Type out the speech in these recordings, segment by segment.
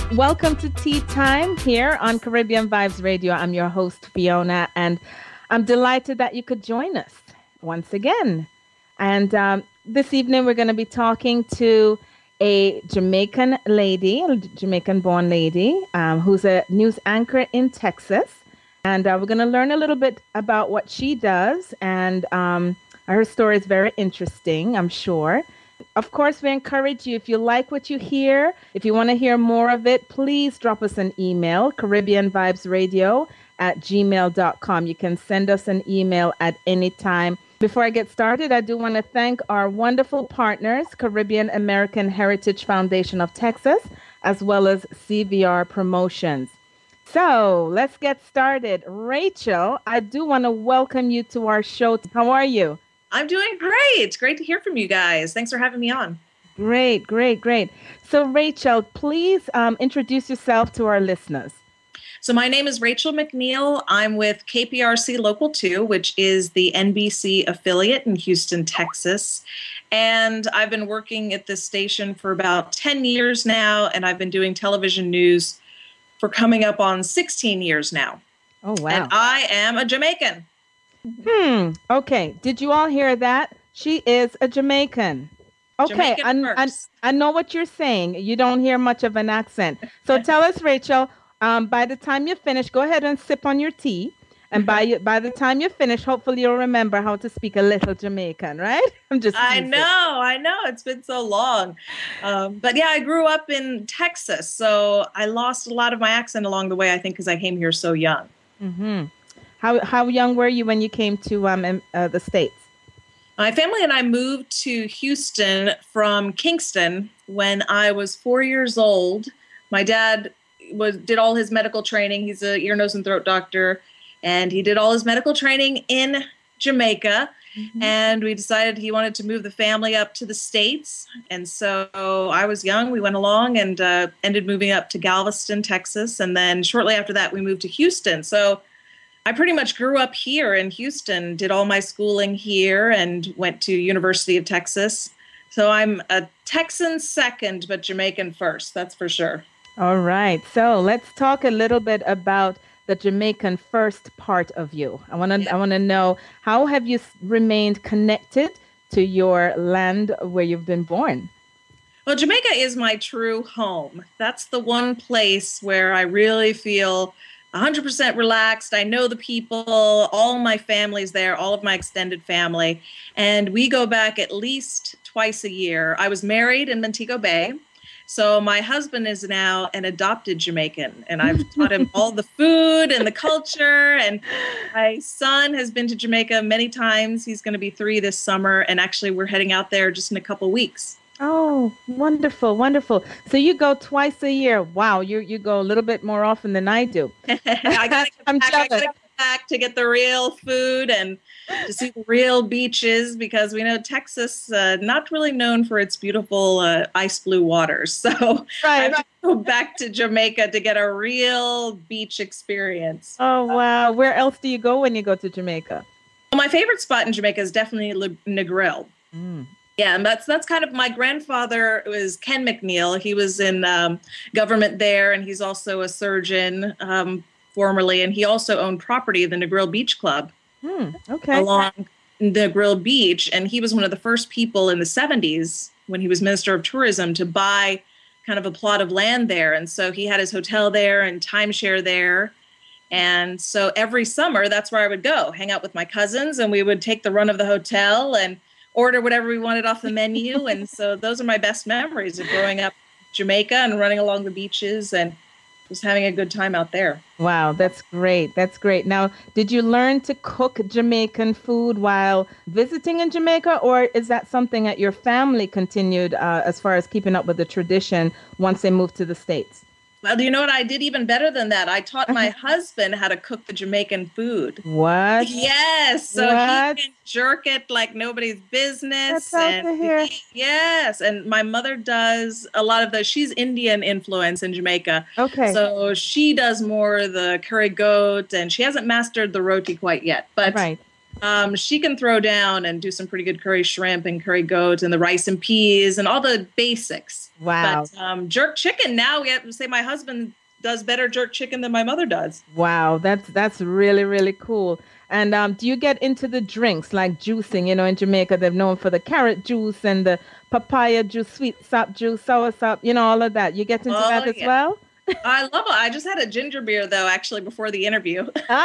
Welcome to Tea Time here on Caribbean Vibes Radio. I'm your host, Fiona, and I'm delighted that you could join us once again. And this evening, we're going to be talking to a Jamaican lady, a Jamaican-born lady, who's a news anchor in Texas. And we're going to learn a little bit about what she does. And her story is very interesting, I'm sure. Of course, we encourage you, if you like what you hear, if you want to hear more of it, please drop us an email, caribbeanvibesradio@gmail.com. You can send us an email at any time. Before I get started, I do want to thank our wonderful partners, Caribbean American Heritage Foundation of Texas, as well as CVR Promotions. So let's get started. Rachel, I do want to welcome you to our show. How are you? I'm doing great. Great to hear from you guys. Thanks for having me on. Great. So Rachel, please introduce yourself to our listeners. So my name is Rachel McNeil. I'm with KPRC Local 2, which is the NBC affiliate in Houston, Texas. And I've been working at this station for about 10 years now, and I've been doing television news for coming up on 16 years now. Oh, wow. And I am a Jamaican. Okay. Did you all hear that? She is a Jamaican. Okay. I know what you're saying. You don't hear much of an accent. So tell us, Rachel, by the time you finish, go ahead and sip on your tea. And by the time you finish, hopefully you'll remember how to speak a little Jamaican, right? I know. It's been so long. But yeah, I grew up in Texas. So I lost a lot of my accent along the way, I think, because I came here so young. Mm-hmm. How young were you when you came to the States? My family and I moved to Houston from Kingston when I was 4 years old. My dad did all his medical training. He's an ear, nose, and throat doctor. And he did all his medical training in Jamaica. Mm-hmm. And we decided he wanted to move the family up to the States. And so I was young. We went along and ended moving up to Galveston, Texas. And then shortly after that, we moved to Houston. So I pretty much grew up here in Houston, did all my schooling here, and went to University of Texas. So I'm a Texan second, but Jamaican first, that's for sure. All right. So let's talk a little bit about the Jamaican first part of you. I want to know, how have you remained connected to your land where you've been born? Well, Jamaica is my true home. That's the one place where I really feel 100% relaxed. I know the people, all my family's there, all of my extended family. And we go back at least twice a year. I was married in Montego Bay. So my husband is now an adopted Jamaican, and I've taught him all the food and the culture. And my son has been to Jamaica many times. He's going to be 3 this summer. And actually, we're heading out there just in a couple weeks. Oh, wonderful. So you go twice a year. Wow, you go a little bit more often than I do. I gotta come back to get the real food and to see the real beaches, because we know Texas, not really known for its beautiful ice blue waters. So I have to go back to Jamaica to get a real beach experience. Oh, wow. Where else do you go when you go to Jamaica? Well, my favorite spot in Jamaica is definitely Negril. Yeah, and that's kind of, my grandfather was Ken McNeil. He was in government there, and he's also a surgeon formerly, and he also owned property at the Negril Beach Club along Negril Beach. And he was one of the first people in the 70s, when he was Minister of Tourism, to buy kind of a plot of land there. And so he had his hotel there and timeshare there. And so every summer, that's where I would go, hang out with my cousins, and we would take the run of the hotel and order whatever we wanted off the menu. And so those are my best memories of growing up in Jamaica and running along the beaches and just having a good time out there. Wow, that's great. Now, did you learn to cook Jamaican food while visiting in Jamaica, or is that something that your family continued as far as keeping up with the tradition once they moved to the States? Well, do you know what? I did even better than that. I taught my husband how to cook the Jamaican food. What? Yes. So he can jerk it like nobody's business. That's out to hear. Yes. And my mother does a lot of she's Indian influence in Jamaica. Okay. So she does more the curry goat, and she hasn't mastered the roti quite yet. But She can throw down and do some pretty good curry shrimp and curry goat and the rice and peas and all the basics. Wow. But jerk chicken, now we have to say my husband does better jerk chicken than my mother does. Wow, that's really, really cool. And do you get into the drinks like juicing? You know, in Jamaica, they're known for the carrot juice and the papaya juice, sweet sap juice, sour sap, you know, all of that. You get into that as well? I love it. I just had a ginger beer, though, actually, before the interview.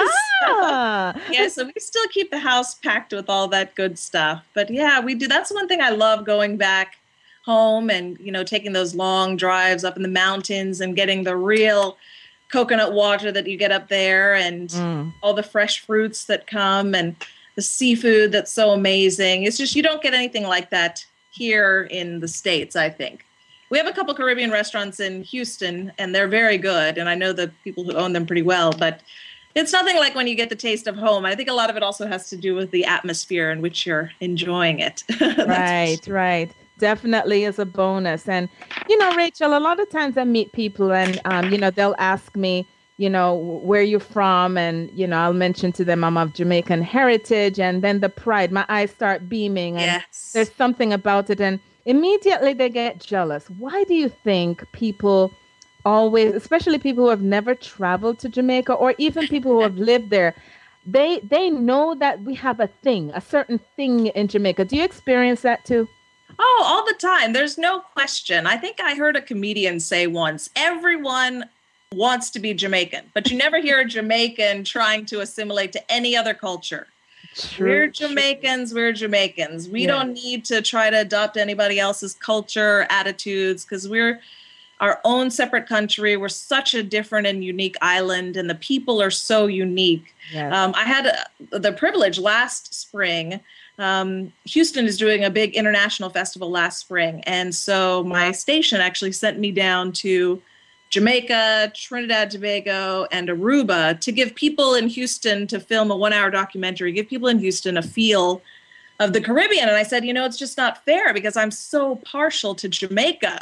Ah. So we still keep the house packed with all that good stuff. But yeah, we do. That's one thing I love, going back home and, you know, taking those long drives up in the mountains and getting the real coconut water that you get up there and all the fresh fruits that come and the seafood that's so amazing. It's just, you don't get anything like that here in the States, I think. We have a couple Caribbean restaurants in Houston, and they're very good. And I know the people who own them pretty well, but it's nothing like when you get the taste of home. I think a lot of it also has to do with the atmosphere in which you're enjoying it. Right. Definitely is a bonus. And, you know, Rachel, a lot of times I meet people and, you know, they'll ask me, you know, where you're from. And, you know, I'll mention to them I'm of Jamaican heritage, and then the pride, my eyes start beaming. And there's something about it. And immediately they get jealous. Why do you think people always, especially people who have never traveled to Jamaica or even people who have lived there, they know that we have a certain thing in Jamaica. Do you experience that too? Oh, all the time. There's no question. I think I heard a comedian say once, everyone wants to be Jamaican, but you never hear a Jamaican trying to assimilate to any other culture. We're Jamaicans. We don't need to try to adopt anybody else's culture, attitudes, because we're our own separate country. We're such a different and unique island, and the people are so unique. Yes. I had the privilege last spring. Houston is doing a big international festival last spring. And so my station actually sent me down to Jamaica, Trinidad, Tobago, and Aruba to give people in Houston, to film a 1-hour documentary, give people in Houston a feel of the Caribbean. And I said, you know, it's just not fair because I'm so partial to Jamaica.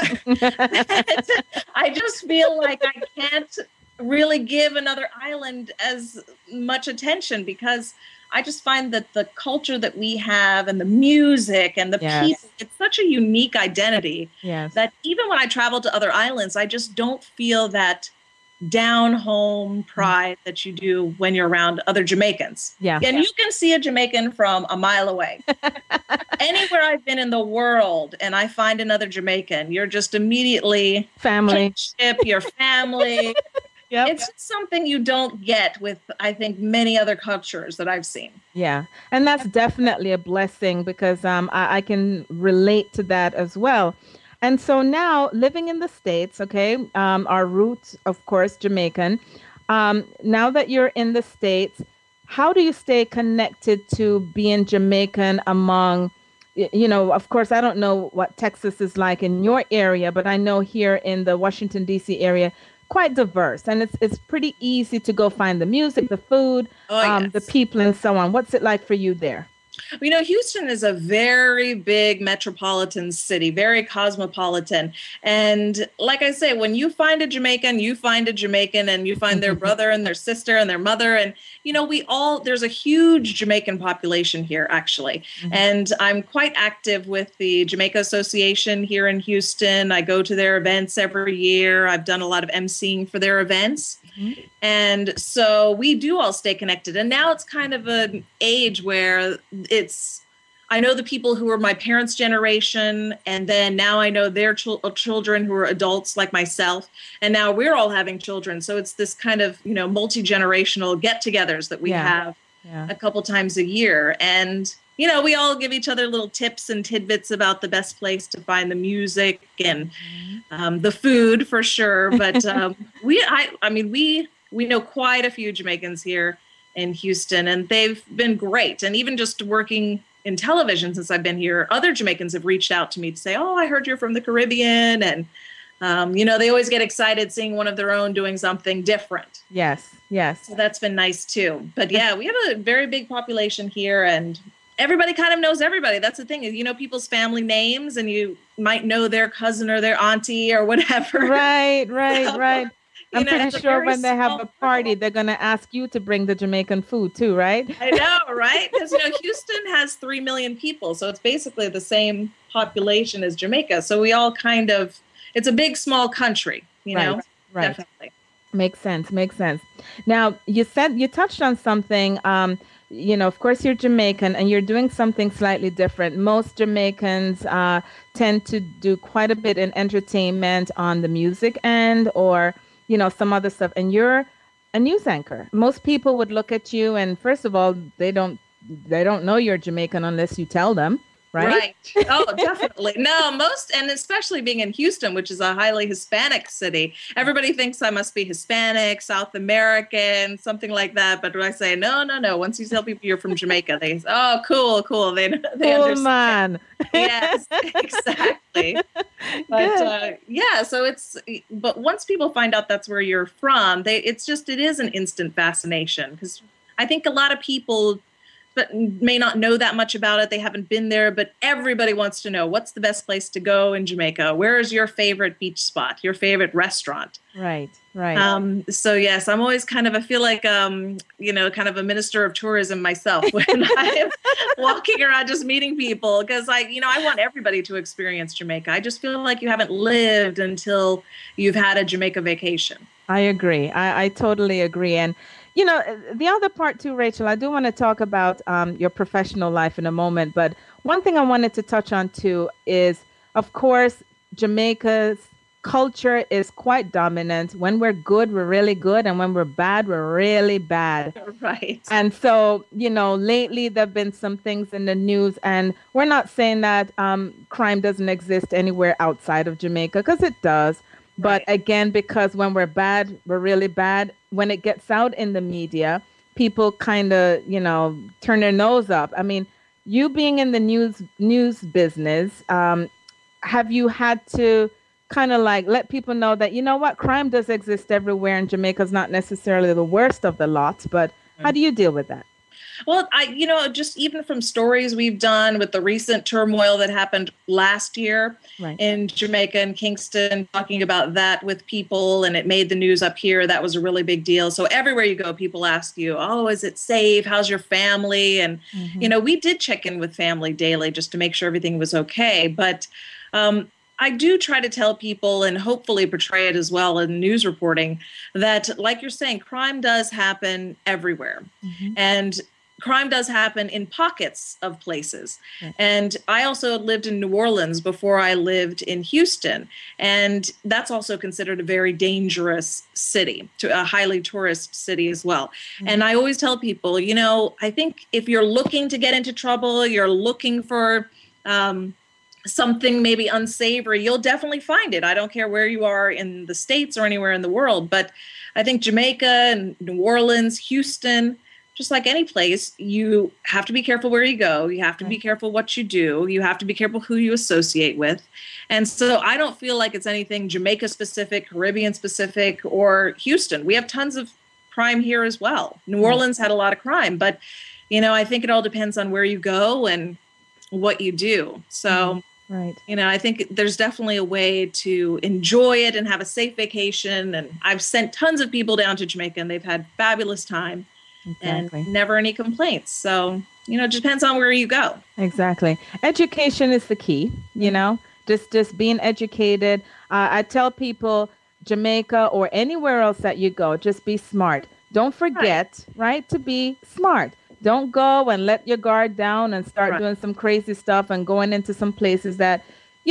I just feel like I can't really give another island as much attention because I just find that the culture that we have and the music and the people, it's such a unique identity that even when I travel to other islands, I just don't feel that down home pride that you do when you're around other Jamaicans. You can see a Jamaican from a mile away. Anywhere I've been in the world and I find another Jamaican, you're just immediately family. Your family. It's just something you don't get with, I think, many other cultures that I've seen. Yeah. And that's definitely a blessing because I can relate to that as well. And so now living in the States, our roots, of course, Jamaican. Now that you're in the States, how do you stay connected to being Jamaican among, you know, of course, I don't know what Texas is like in your area, but I know here in the Washington, D.C. area, quite diverse, and it's pretty easy to go find the music, the food, the people, and so on. What's it like for you there? You know, Houston is a very big metropolitan city, very cosmopolitan. And like I say, when you find a Jamaican, you find a Jamaican and you find their brother and their sister and their mother. And, you know, there's a huge Jamaican population here, actually. And I'm quite active with the Jamaica Association here in Houston. I go to their events every year. I've done a lot of emceeing for their events. And so we do all stay connected. And now it's kind of an age where I know the people who are my parents' generation, and then now I know their children who are adults like myself. And now we're all having children. So it's this kind of, you know, multi-generational get-togethers that we have a couple times a year. And, you know, we all give each other little tips and tidbits about the best place to find the music and the food for sure. But we know quite a few Jamaicans here in Houston, and they've been great. And even just working in television since I've been here, other Jamaicans have reached out to me to say, oh, I heard you're from the Caribbean. And, you know, they always get excited seeing one of their own doing something different. Yes. So that's been nice too. But yeah, we have a very big population here, and everybody kind of knows everybody. That's the thing, is, you know, people's family names, and you might know their cousin or their auntie or whatever. Right. I'm pretty it's a sure very when they have small a party, world. they're going to ask you to bring the Jamaican food too, right? I know, right? Because Houston has 3 million people, so it's basically the same population as Jamaica. So we all kind of, it's a big, small country, Right, right. Definitely. Makes sense. Makes sense. Now, you said you touched on something. Of course, you're Jamaican and you're doing something slightly different. Most Jamaicans tend to do quite a bit in entertainment on the music end or, some other stuff. And you're a news anchor. Most people would look at you and first of all, they don't know you're Jamaican unless you tell them, right? Right. Oh, definitely. No, and especially being in Houston, which is a highly Hispanic city, everybody thinks I must be Hispanic, South American, something like that. But when I say, no, once you tell people you're from Jamaica, they say, oh, cool. They cool understand. Man. Yes, exactly. But but once people find out that's where you're from, it is an instant fascination because I think a lot of people but may not know that much about it. They haven't been there, but everybody wants to know what's the best place to go in Jamaica. Where is your favorite beach spot, your favorite restaurant? Right. So yes, I'm always I feel like, kind of a minister of tourism myself when I'm walking around just meeting people because I want everybody to experience Jamaica. I just feel like you haven't lived until you've had a Jamaica vacation. I agree. I totally agree. And the other part too, Rachel, I do want to talk about your professional life in a moment. But one thing I wanted to touch on too is, of course, Jamaica's culture is quite dominant. When we're good, we're really good. And when we're bad, we're really bad. Right. And so, lately there have been some things in the news. And we're not saying that crime doesn't exist anywhere outside of Jamaica, because it does. But again, because when we're bad, we're really bad. When it gets out in the media, people kind of, turn their nose up. I mean, you being in the news business, have you had to kind of like let people know that, crime does exist everywhere and Jamaica's not necessarily the worst of the lot, but how do you deal with that? Well, just even from stories we've done with the recent turmoil that happened last year in Jamaica and Kingston, talking about that with people, and it made the news up here. That was a really big deal. So everywhere you go, people ask you, oh, is it safe? How's your family? And, we did check in with family daily just to make sure everything was okay. But I do try to tell people and hopefully portray it as well in news reporting that, like you're saying, crime does happen everywhere. And crime does happen in pockets of places. And I also lived in New Orleans before I lived in Houston. And that's also considered a very dangerous city, a highly tourist city as well. And I always tell people, I think if you're looking to get into trouble, you're looking for something maybe unsavory, you'll definitely find it. I don't care where you are in the States or anywhere in the world. But I think Jamaica and New Orleans, Houston, just like any place, you have to be careful where you go. You have to be careful what you do. You have to be careful who you associate with. And so I don't feel like it's anything Jamaica specific, Caribbean specific, or Houston. We have tons of crime here as well. New Orleans had a lot of crime, but, I think it all depends on where you go and what you do. So, I think there's definitely a way to enjoy it and have a safe vacation. And I've sent tons of people down to Jamaica and they've had fabulous time. Exactly. And never any complaints. So, it just depends on where you go. Exactly. Education is the key, just being educated. I tell people Jamaica or anywhere else that you go, just be smart. Don't forget, to be smart. Don't go and let your guard down and start doing some crazy stuff and going into some places that,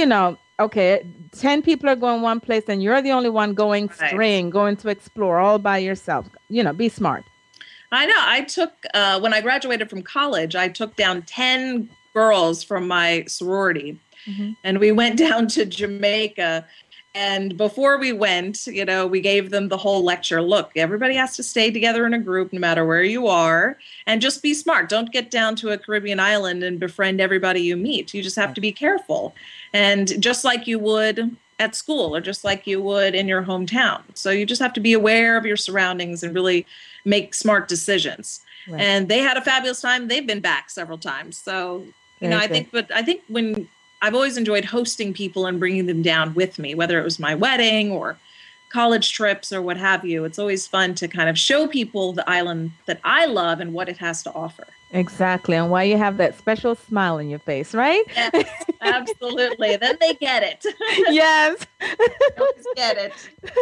okay, 10 people are going one place and you're the only one going going to explore all by yourself. Be smart. I know. I took, when I graduated from college, I took down 10 girls from my sorority and we went down to Jamaica. And before we went, we gave them the whole lecture. Look, everybody has to stay together in a group, no matter where you are, and just be smart. Don't get down to a Caribbean island and befriend everybody you meet. You just have to be careful. And just like you would at school or just like you would in your hometown. So you just have to be aware of your surroundings and really make smart decisions. And they had a fabulous time. They've been back several times. So, I think when I've always enjoyed hosting people and bringing them down with me, whether it was my wedding or college trips or what have you. It's always fun to kind of show people the island that I love and what it has to offer. Exactly. And why you have that special smile on your face, right? Yes, absolutely. Then they get it. Yes. They always get it.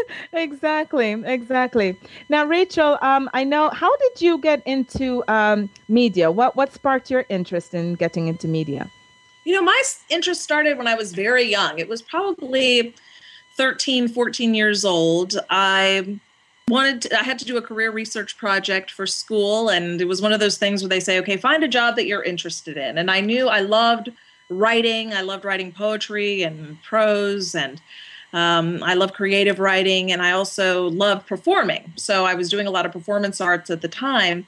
Exactly. Now, Rachel, I know, how did you get into media? What sparked your interest in getting into media? My interest started when I was very young. It was probably 13, 14 years old. I had to do a career research project for school, and it was one of those things where they say, okay, find a job that you're interested in. And I knew I loved writing. I loved writing poetry and prose, and I love creative writing, and I also love performing. So I was doing a lot of performance arts at the time,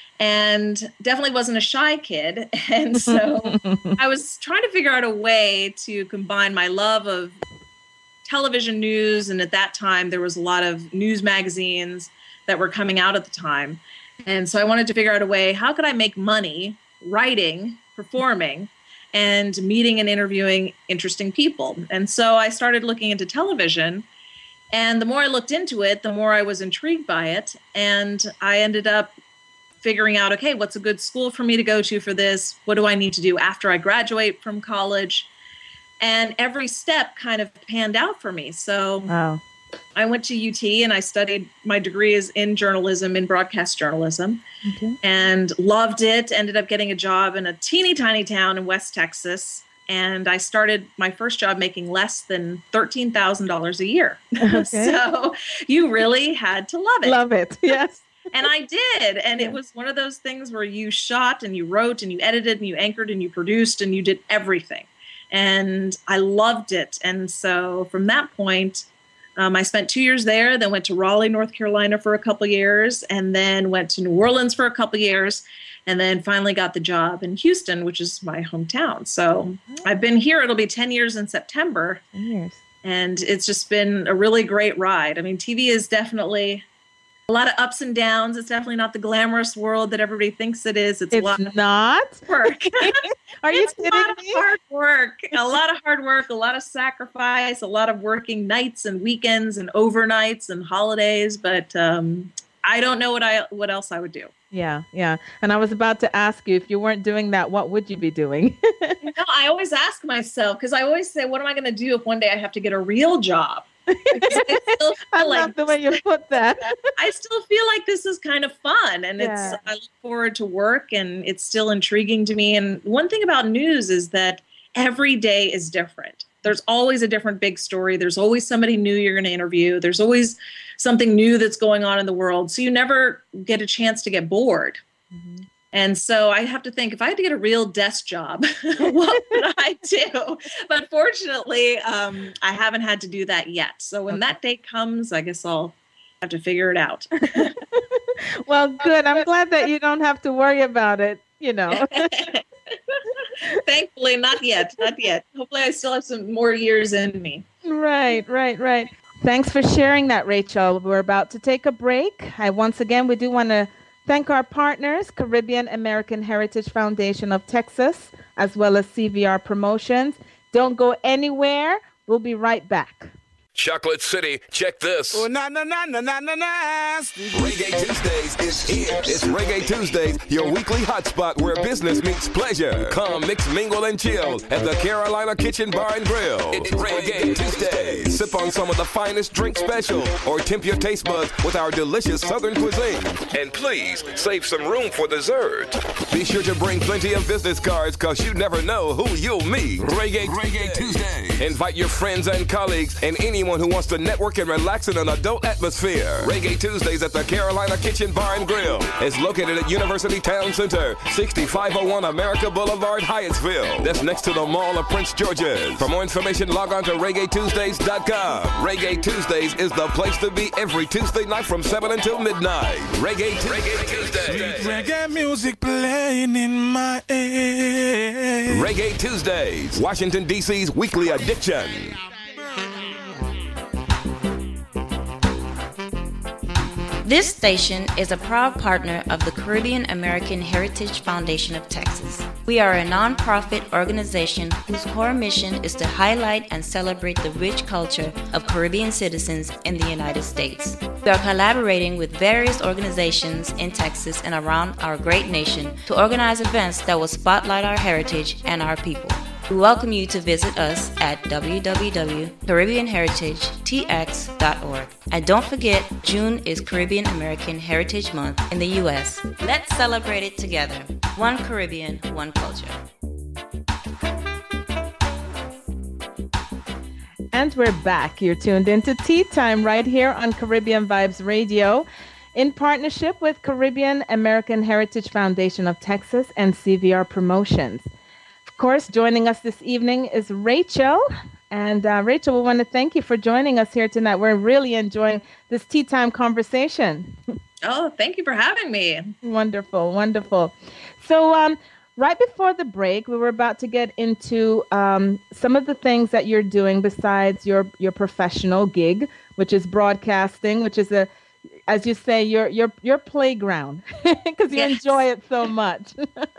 and definitely wasn't a shy kid. And so I was trying to figure out a way to combine my love of television news, and at that time there was a lot of news magazines that were coming out at the time, and so I wanted to figure out a way, how could I make money writing, performing, and meeting and interviewing interesting people? And so I started looking into television, and the more I looked into it, the more I was intrigued by it, and I ended up figuring out, okay, what's a good school for me to go to for this? What do I need to do after I graduate from college? And every step kind of panned out for me. So wow. I went to UT and I studied, my degree is in journalism, in broadcast journalism, and loved it. Ended up getting a job in a teeny tiny town in West Texas. And I started my first job making less than $13,000 a year. Okay. So you really had to love it. Love it. Yes. And I did. And it was one of those things where you shot and you wrote and you edited and you anchored and you produced and you did everything. And I loved it. And so from that point, I spent 2 years there, then went to Raleigh, North Carolina for a couple of years, and then went to New Orleans for a couple of years, and then finally got the job in Houston, which is my hometown. So I've been here. It'll be 10 years in September. 10 years. And it's just been a really great ride. I mean, TV is definitely a lot of ups and downs. It's definitely not the glamorous world that everybody thinks it is. It's a lot of work. Are you kidding me? A lot of hard work, a lot of sacrifice, a lot of working nights and weekends and overnights and holidays. But I don't know what else I would do. Yeah. And I was about to ask you, if you weren't doing that, what would you be doing? I always ask myself, because I always say, what am I going to do if one day I have to get a real job? I love the way you put that. I still feel like this is kind of fun, and I look forward to work, and it's still intriguing to me. And one thing about news is that every day is different. There's always a different big story. There's always somebody new you're going to interview. There's always something new that's going on in the world. So you never get a chance to get bored. Mm-hmm. And so I have to think, if I had to get a real desk job, what would I do? But fortunately, I haven't had to do that yet. So when that day comes, I guess I'll have to figure it out. Well, good. I'm glad that you don't have to worry about it, Thankfully, not yet. Hopefully I still have some more years in me. Right. Thanks for sharing that, Rachel. We're about to take a break. We do want to thank our partners, Caribbean American Heritage Foundation of Texas, as well as CVR Promotions. Don't go anywhere. We'll be right back. Chocolate City, check this. Oh, na na na na na na na. Reggae Tuesdays is here. It's Reggae Tuesdays, your weekly hotspot where business meets pleasure. Come mix, mingle, and chill at the Carolina Kitchen Bar and Grill. It's Reggae Tuesdays. Sip on some of the finest drink special or tempt your taste buds with our delicious Southern cuisine. And please save some room for dessert. Be sure to bring plenty of business cards, because you never know who you'll meet. Reggae Tuesdays. Invite your friends and colleagues and anyone who wants to network and relax in an adult atmosphere. Reggae Tuesdays at the Carolina Kitchen Bar and Grill is located at University Town Center, 6501 America Boulevard, Hyattsville. That's next to the Mall of Prince George's. For more information, log on to reggaetuesdays.com. Reggae Tuesdays is the place to be every Tuesday night from 7 until midnight. Reggae Tuesdays. Reggae music playing in my ear. Reggae Tuesdays, Washington, D.C.'s weekly addiction. This station is a proud partner of the Caribbean American Heritage Foundation of Texas. We are a nonprofit organization whose core mission is to highlight and celebrate the rich culture of Caribbean citizens in the United States. We are collaborating with various organizations in Texas and around our great nation to organize events that will spotlight our heritage and our people. We welcome you to visit us at www.caribbeanheritagetx.org. And don't forget, June is Caribbean American Heritage Month in the U.S. Let's celebrate it together. One Caribbean, one culture. And we're back. You're tuned into Tea Time right here on Caribbean Vibes Radio in partnership with Caribbean American Heritage Foundation of Texas and CVR Promotions. Of course, joining us this evening is Rachel. And Rachel, we want to thank you for joining us here tonight. We're really enjoying this tea time conversation. Oh, thank you for having me. Wonderful, wonderful. So right before the break, we were about to get into some of the things that you're doing besides your professional gig, which is broadcasting, which is as you say, your playground because you enjoy it so much.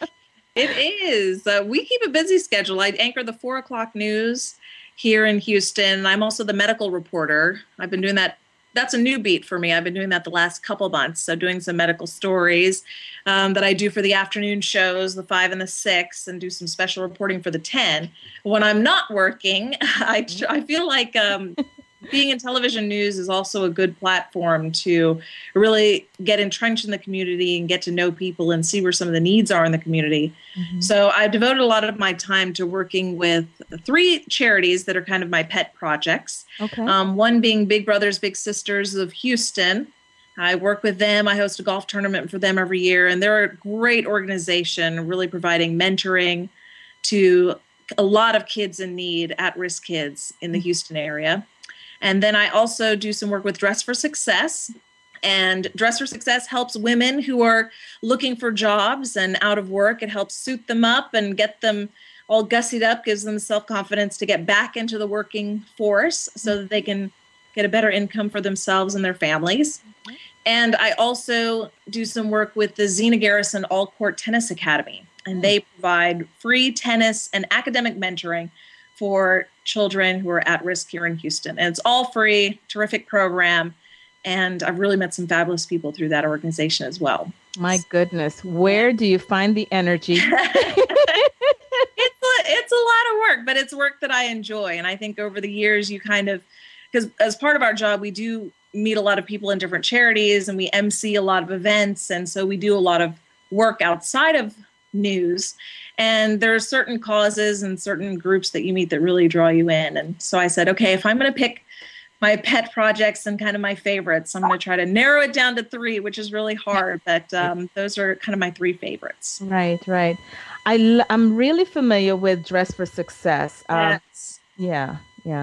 It is. We keep a busy schedule. I anchor the 4:00 news here in Houston. I'm also the medical reporter. I've been doing that. That's a new beat for me. I've been doing that the last couple months. So doing some medical stories that I do for the afternoon shows, the 5 and the 6, and do some special reporting for the 10. When I'm not working, I feel like being in television news is also a good platform to really get entrenched in the community and get to know people and see where some of the needs are in the community. Mm-hmm. So I've devoted a lot of my time to working with 3 charities that are kind of my pet projects. Okay. One being Big Brothers Big Sisters of Houston. I work with them. I host a golf tournament for them every year, and they're a great organization, really providing mentoring to a lot of kids in need, at-risk kids in the Houston area. And then I also do some work with Dress for Success. And Dress for Success helps women who are looking for jobs and out of work. It helps suit them up and get them all gussied up, gives them self-confidence to get back into the working force so that they can get a better income for themselves and their families. And I also do some work with the Zena Garrison All Court Tennis Academy. And they provide free tennis and academic mentoring for children who are at risk here in Houston. And it's all free, terrific program. And I've really met some fabulous people through that organization as well. My goodness, where do you find the energy? It's a lot of work, but it's work that I enjoy. And I think over the years, you kind of, because as part of our job, we do meet a lot of people in different charities and we MC a lot of events. And so we do a lot of work outside of news. And there are certain causes and certain groups that you meet that really draw you in. And so I said, okay, if I'm going to pick my pet projects and kind of my favorites, I'm going to try to narrow it down to 3, which is really hard. But those are kind of my 3 favorites. Right, right. I'm really familiar with Dress for Success. Yes. Yeah.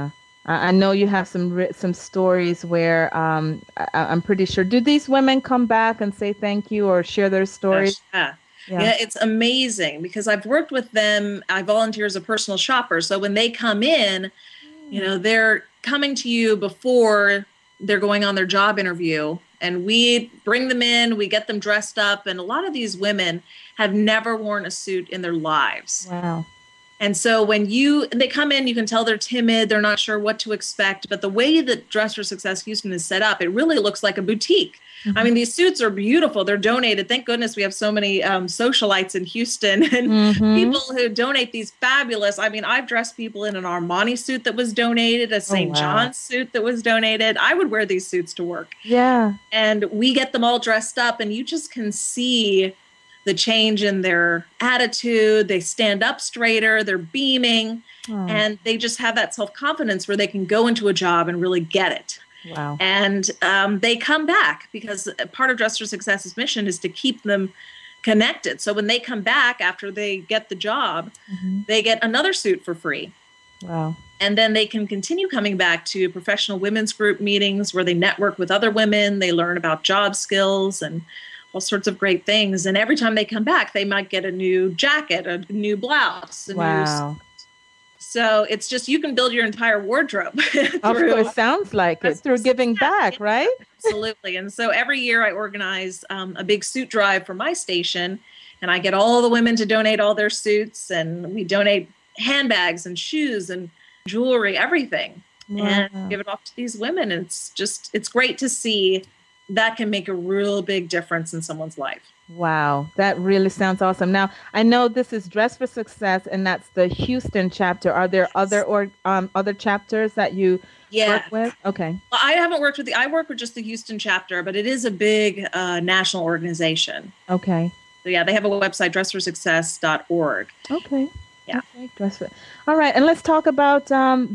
I know you have some stories where I'm pretty sure. Do these women come back and say thank you or share their stories? Yeah, it's amazing because I've worked with them. I volunteer as a personal shopper. So when they come in, they're coming to you before they're going on their job interview. And we bring them in, we get them dressed up. And a lot of these women have never worn a suit in their lives. Wow. And so when they come in, you can tell they're timid, they're not sure what to expect. But the way that Dress for Success Houston is set up, it really looks like a boutique. Mm-hmm. I mean, these suits are beautiful. They're donated. Thank goodness we have so many socialites in Houston and people who donate these fabulous. I mean, I've dressed people in an Armani suit that was donated, a St. John's suit that was donated. I would wear these suits to work. Yeah. And we get them all dressed up and you just can see the change in their attitude. They stand up straighter, they're beaming, and they just have that self-confidence where they can go into a job and really get it. Wow. And they come back because part of Dress for Success's mission is to keep them connected. So when they come back after they get the job, they get another suit for free. Wow. And then they can continue coming back to professional women's group meetings where they network with other women. They learn about job skills and all sorts of great things. And every time they come back, they might get a new jacket, a new blouse. Wow. So it's just, you can build your entire wardrobe. Of course, sounds like it, through giving back, right? Absolutely. And so every year I organize a big suit drive for my station. and I get all the women to donate all their suits, and we donate handbags and shoes and jewelry, everything, and give it off to these women. And it's great to see that can make a real big difference in someone's life. Wow, that really sounds awesome. Now, I know this is Dress for Success, and that's the Houston chapter. Are there other chapters that you work with? Okay. Well, I haven't worked with I work with just the Houston chapter, but it is a big national organization. Okay. So yeah, they have a website, dressforsuccess.org. Okay. Yeah. Okay. All right, and let's talk about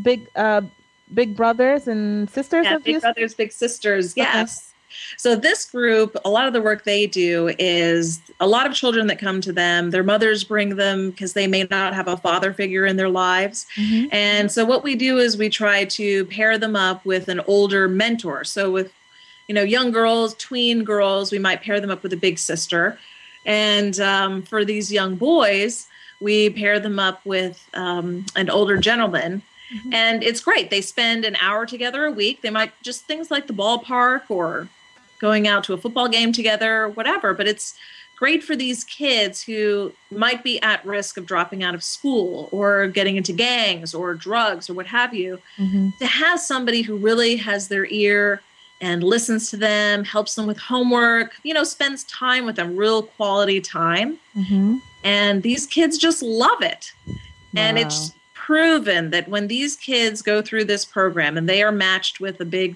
Big Brothers and Sisters of Big Houston. Brothers, Big Sisters. Okay. Yes. So this group, a lot of the work they do is a lot of children that come to them, their mothers bring them because they may not have a father figure in their lives. Mm-hmm. And so what we do is we try to pair them up with an older mentor. So with, young girls, tween girls, we might pair them up with a big sister. And for these young boys, we pair them up with an older gentleman. Mm-hmm. And it's great. They spend an hour together a week. They might just things like the ballpark or going out to a football game together, whatever. But it's great for these kids who might be at risk of dropping out of school or getting into gangs or drugs or what have you, mm-hmm. to have somebody who really has their ear and listens to them, helps them with homework, spends time with them, real quality time. Mm-hmm. And these kids just love it. Wow. And it's proven that when these kids go through this program and they are matched with a big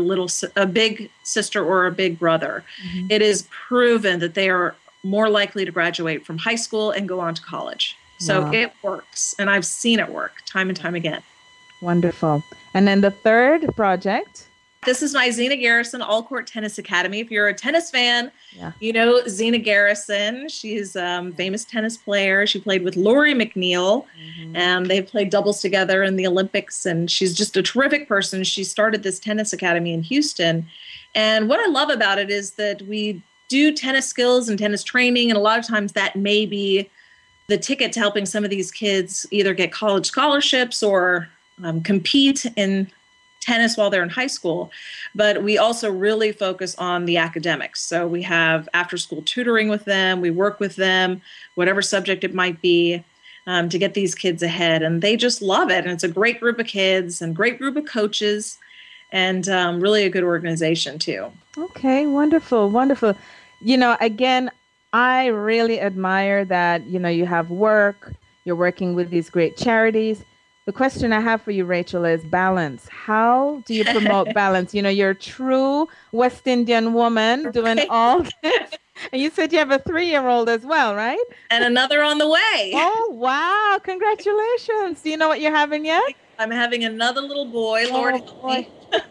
sister or a big brother, mm-hmm. it is proven that they are more likely to graduate from high school and go on to college. So It works. And I've seen it work time and time again. Wonderful. And then the third project. This is my Zena Garrison All Court Tennis Academy. If you're a tennis fan, you know Zena Garrison. She's a famous tennis player. She played with Lori McNeil, mm-hmm. and they played doubles together in the Olympics. And she's just a terrific person. She started this tennis academy in Houston. And what I love about it is that we do tennis skills and tennis training. And a lot of times that may be the ticket to helping some of these kids either get college scholarships or compete in tennis while they're in high school. But we also really focus on the academics. So we have after school tutoring with them. We work with them, whatever subject it might be, to get these kids ahead. And they just love it. And it's a great group of kids and great group of coaches and really a good organization too. Okay, wonderful, wonderful. Again, I really admire that, you have work, you're working with these great charities. The question I have for you, Rachel, is balance. How do you promote balance? You're a true West Indian woman doing all this. And you said you have a 3-year-old as well, right? And another on the way. Oh, wow. Congratulations. Do you know what you're having yet? I'm having another little boy. Lord help me.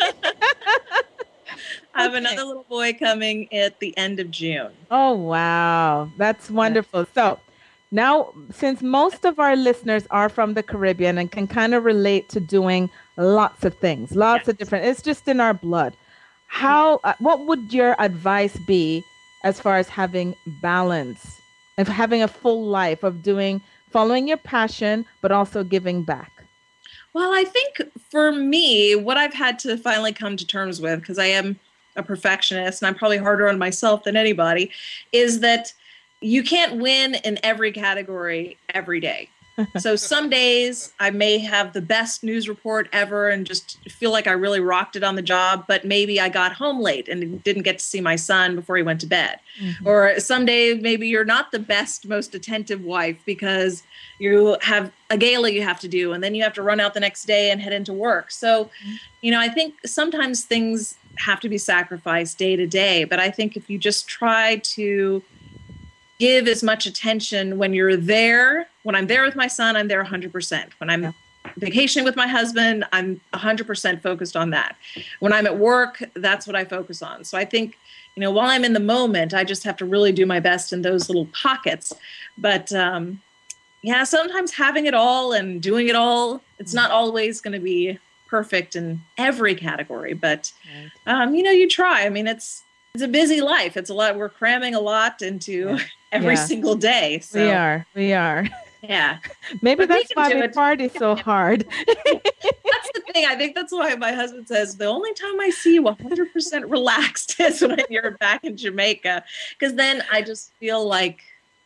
I have another little boy coming at the end of June. Oh, wow. That's wonderful. So now, since most of our listeners are from the Caribbean and can kind of relate to doing lots of things, lots of different, it's just in our blood. What would your advice be as far as having balance, of having a full life, of following your passion, but also giving back? Well, I think for me, what I've had to finally come to terms with, because I am a perfectionist and I'm probably harder on myself than anybody, is that you can't win in every category every day. So some days I may have the best news report ever and just feel like I really rocked it on the job, but maybe I got home late and didn't get to see my son before he went to bed. Mm-hmm. Or some days maybe you're not the best, most attentive wife because you have a gala you have to do and then you have to run out the next day and head into work. So, I think sometimes things have to be sacrificed day to day, but I think if you just try to give as much attention when you're there. When I'm there with my son, I'm there 100%. When I'm vacationing with my husband, I'm 100% focused on that. When I'm at work, that's what I focus on. So I think, while I'm in the moment, I just have to really do my best in those little pockets. But sometimes having it all and doing it all, it's not always going to be perfect in every category, but you try. I mean, it's a busy life. It's a lot. We're cramming a lot into every single day. So. We are. Yeah. Maybe that's why we party so hard. That's the thing. I think that's why my husband says the only time I see you 100% relaxed is when you're back in Jamaica. Because then I just feel like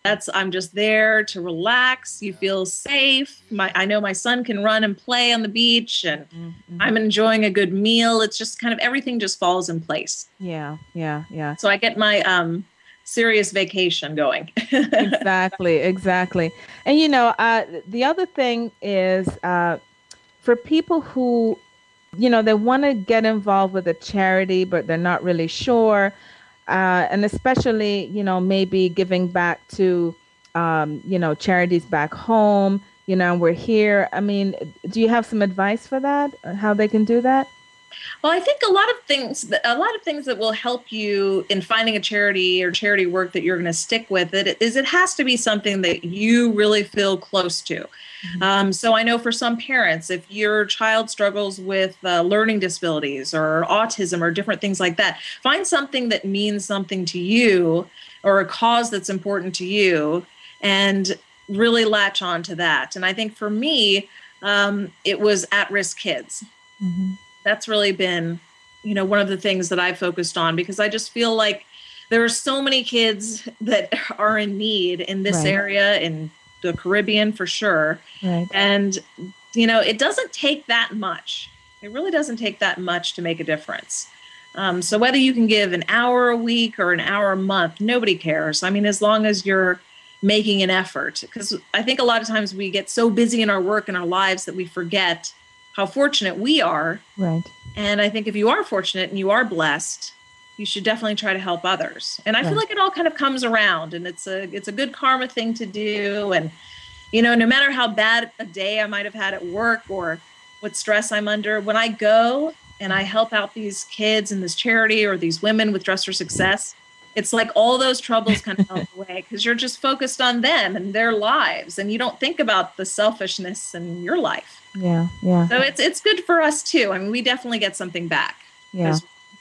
I'm just there to relax. You feel safe. I know my son can run and play on the beach, and I'm enjoying a good meal. It's just kind of everything just falls in place. Yeah. So I get my serious vacation going. Exactly. And the other thing is for people who, they want to get involved with a charity, but they're not really sure. And especially, maybe giving back to, charities back home, we're here. I mean, do you have some advice for that, how they can do that? Well, I think a lot of things that will help you in finding a charity or charity work that you're going to stick with it has to be something that you really feel close to. So I know for some parents, if your child struggles with learning disabilities or autism or different things like that, find something that means something to you or a cause that's important to you and really latch on to that. And I think for me, it was at-risk kids. Mm-hmm. That's really been, one of the things that I've focused on, because I just feel like there are so many kids that are in need in this area, in the Caribbean for sure. Right. And, it doesn't take that much. It really doesn't take that much to make a difference. So whether you can give an hour a week or an hour a month, nobody cares. I mean, as long as you're making an effort, because I think a lot of times we get so busy in our work and our lives that we forget how fortunate we are. Right. And I think if you are fortunate and you are blessed, you should definitely try to help others. And I feel like it all kind of comes around, and it's a good karma thing to do. And, no matter how bad a day I might have had at work or what stress I'm under, when I go and I help out these kids in this charity or these women with Dress for Success, it's like all those troubles kind of melt away, because you're just focused on them and their lives, and you don't think about the selfishness in your life. Yeah. So it's good for us too. I mean, we definitely get something back. Yeah.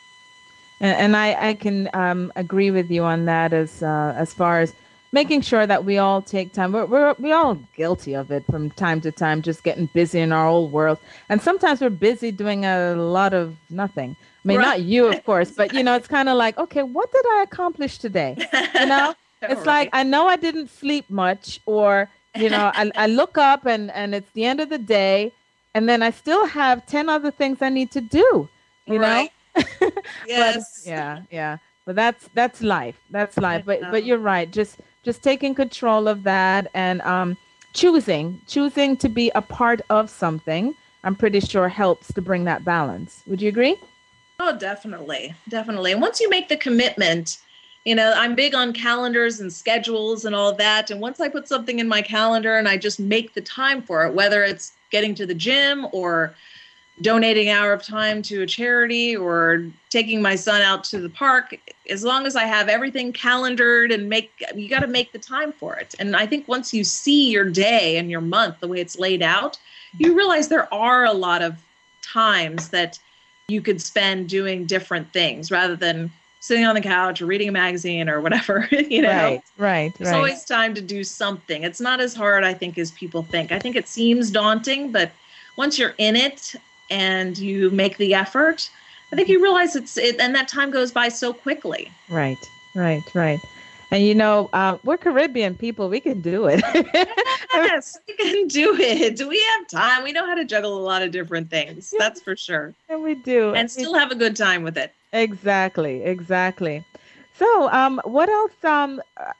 And I can agree with you on that as far as making sure that we all take time. We're all guilty of it from time to time, just getting busy in our old world. And sometimes we're busy doing a lot of nothing. I mean, not you, of course, but, it's kind of like, okay, what did I accomplish today? It's like, I know I didn't sleep much, or, I look up and it's the end of the day, and then I still have 10 other things I need to do, you know? Yes. But, yeah. But that's life. That's life. But you're right. Just taking control of that and choosing to be a part of something, I'm pretty sure helps to bring that balance. Would you agree? Oh, definitely. And once you make the commitment, I'm big on calendars and schedules and all of that. And once I put something in my calendar and I just make the time for it, whether it's getting to the gym or donating an hour of time to a charity or taking my son out to the park, as long as I have everything calendared and you got to make the time for it. And I think once you see your day and your month, the way it's laid out, you realize there are a lot of times that you could spend doing different things rather than sitting on the couch or reading a magazine or whatever, Right. There's always time to do something. It's not as hard, I think, as people think. I think it seems daunting, but once you're in it and you make the effort, I think you realize and that time goes by so quickly. Right. And we're Caribbean people. We can do it. Yes, we can do it. We have time. We know how to juggle a lot of different things. That's for sure. And we do. And still have a good time with it. Exactly. So, what else?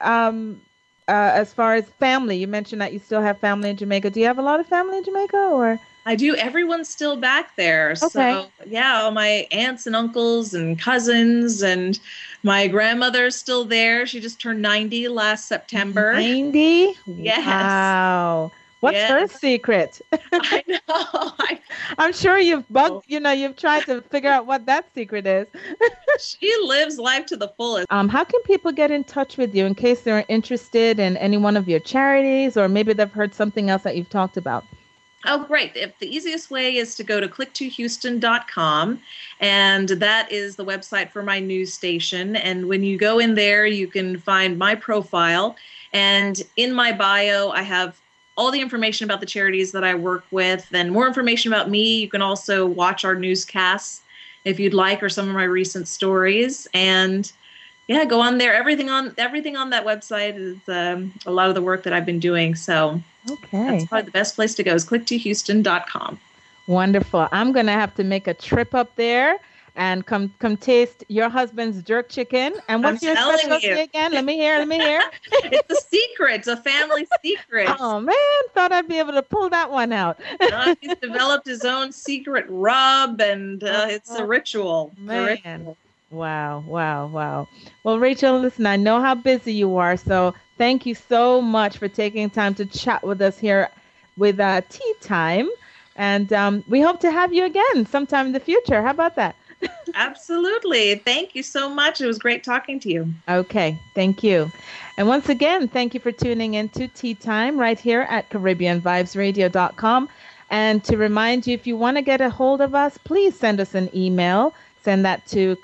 As far as family, you mentioned that you still have family in Jamaica. Do you have a lot of family in Jamaica, or? I do. Everyone's still back there. Okay. So, all my aunts and uncles and cousins, and my grandmother's still there. She just turned 90 last September. 90? Yes. Wow. What's her secret? I know. I'm sure you've you've tried to figure out what that secret is. She lives life to the fullest. How can people get in touch with you in case they're interested in any one of your charities, or maybe they've heard something else that you've talked about? Oh, great. The easiest way is to go to click2houston.com, and that is the website for my news station. And when you go in there, you can find my profile. And in my bio, I have all the information about the charities that I work with and more information about me. You can also watch our newscasts if you'd like, or some of my recent stories. And yeah, go on there. Everything on that website is a lot of the work that I've been doing. So that's probably the best place to go is click2houston.com. Wonderful. I'm going to have to make a trip up there and come taste your husband's jerk chicken. And what's your specialty again? Let me hear. It's a secret. It's a family secret. Oh, man. Thought I'd be able to pull that one out. He's developed his own secret rub, and it's a ritual. Man. Wow. Well, Rachel, listen, I know how busy you are, so thank you so much for taking time to chat with us here with Tea Time. And we hope to have you again sometime in the future. How about that? Absolutely. Thank you so much. It was great talking to you. Okay. Thank you. And once again, thank you for tuning in to Tea Time right here at CaribbeanVibesRadio.com. And to remind you, if you want to get a hold of us, please send us an email. Send that to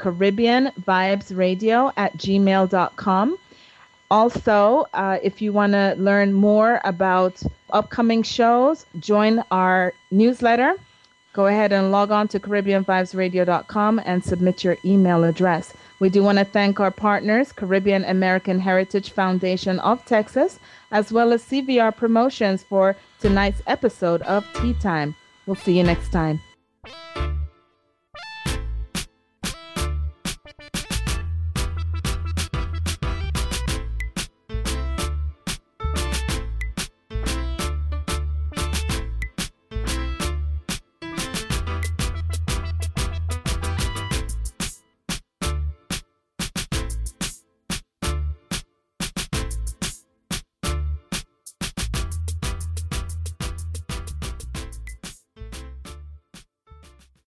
CaribbeanVibesRadio@gmail.com. Also, if you want to learn more about upcoming shows, join our newsletter. Go ahead and log on to CaribbeanVibesRadio.com and submit your email address. We do want to thank our partners, Caribbean American Heritage Foundation of Texas, as well as CVR Promotions for tonight's episode of Tea Time. We'll see you next time.